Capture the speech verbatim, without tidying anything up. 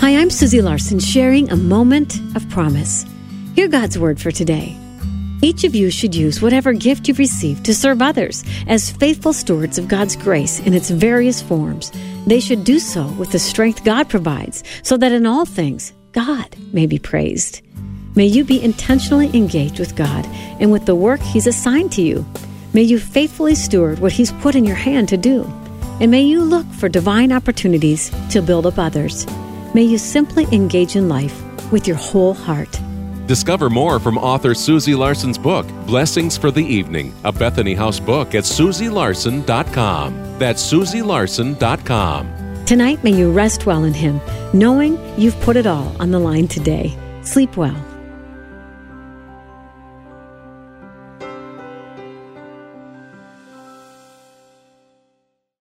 Hi, I'm Susie Larson, sharing a moment of promise. Hear God's word for today. Each of you should use whatever gift you've received to serve others as faithful stewards of God's grace in its various forms. They should do so with the strength God provides, so that in all things, God may be praised. May you be intentionally engaged with God and with the work He's assigned to you. May you faithfully steward what He's put in your hand to do. And may you look for divine opportunities to build up others. May you simply engage in life with your whole heart. Discover more from author Susie Larson's book, Blessings for the Evening, a Bethany House book at susie larson dot com. That's susie larson dot com. Tonight, may you rest well in Him, knowing you've put it all on the line today. Sleep well.